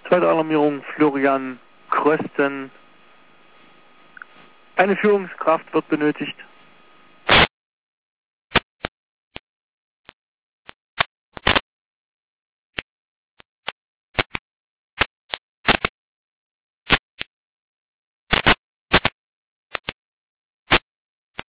Zweite Alarmierung, Florian Krösten. Eine Führungskraft wird benötigt.